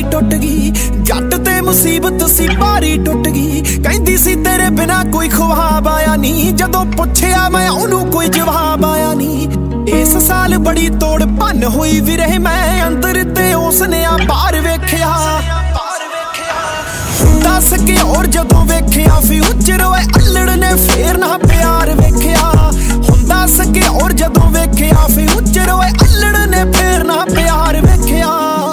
यारी टुट गई, जट ते मुसीबत सी भारी टुट गई। कहंदी सी तेरे बिना कोई ख्वाब आया नी, जदों पुछया मैं ओनू कोई जवाब आया नी। इस साल बड़ी तोड़ भन होई वीरे मैं अंदर ते उसने आ बाहर वेख्या। दस के और जदों वेख्या फ्यूचर ओए अल्लड़ ने फेर ना प्यार वेख्या। हुंदा सके और जदों वेख्या फ्यूचर ओए अल्लड़ ने फेर ना प्यार वेख्या।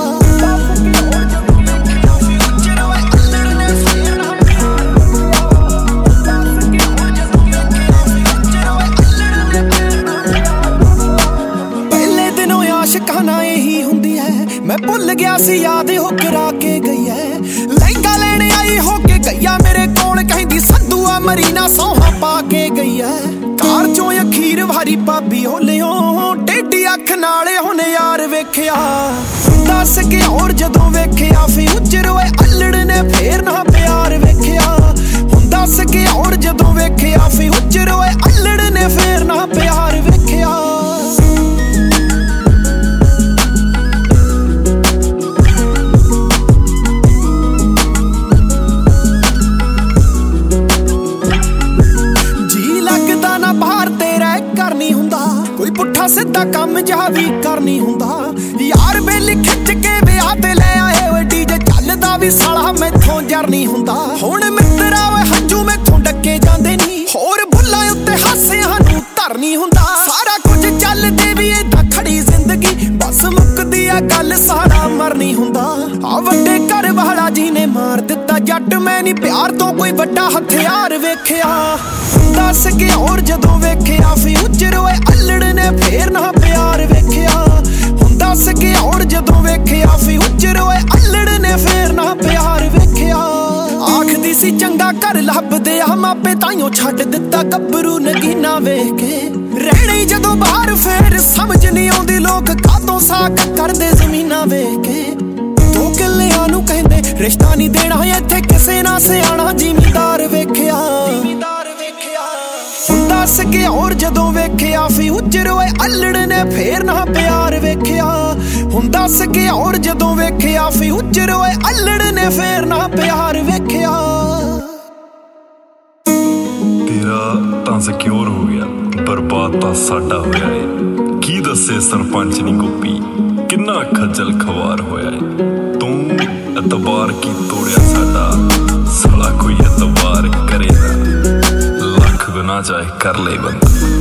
पहले दिनों आशिकाना यही हुंदी है, मैं भुल गया सी याद हो करा के गई है। लहंगा लेने आई हो के गईया मेरे कोल, कहंदी संधूआ मरीना सौहा पा के गई है। कार चों अखीर वारी भाभी होलियो, टेढ़ी अख नाले हुन यार वेख्या। दस के और जदों वेख्या फ्यूचर ओए अल्लड़ ने फेर ना प्यार वेख्या। दस के और जदों वेख्या फ्यूचर ओए अल्लड़ ने फेर ना प्यार वेख्या। कोई पुट्ठा सीधा कम जा भी करनी हुंदा, यार बेली खिच के ब्याह ते ले आए ओए डीजे चलदा भी साला मैथों जर नहीं हुंदा। हुण मित्तरा ओए हंजू मैथों डके जांदे नी, होर भुल्लां उत्ते हासियां नूं धर नहीं हुंदा। सारा कुछ चलदे भी इदां खड़ी जिंदगी, बस मुकदी आ गल सारा मर नहीं हुंदा। आ वड्डे घर वाला जी ने मार दित्ता जट, मैं नहीं प्यार तो कोई वड्डा हथियार वेख्या। दस के और जदों वेख्या फ्यूचर ओए अल्लड़ ने फेर ना प्यार वेख्या। दस के और जदों वेख्या फ्यूचर ओए अल्लड़ ने फेर ना प्यार वेख्या। आखदी सी चंगा घर लभदे आ मापे, ताइयों छड्ड दित्ता गब्बरू नगीना वेख के। रहणे जदों बाहर फेर समझ नहीं आउंदी लोक कातों साक करदे जमीना वेख के। दो किल्लियां नूं कहंदे रिश्ता नहीं देना, इत्थे किसे ना सियाणा जिमीदार वेख्या। दस के और जदों वेख्या फ्यूचर ओए अल्लड़ ने फेर ना प्यार वेख्या। दस के और जदों वेख्या फ्यूचर ओए अल्लड़ ने फेर ना प्यार वेख्या। तेरा तां सिक्योर हो गया, बर्बाद तां साडा होया है। की दस्से सरपंच नी गोपी किन्ना खज्जल खवार होया है। तू एतबार की तोड़िया साडा, साला कोई एतबार करे ना, लख गुना चाहे कर ले बंदा।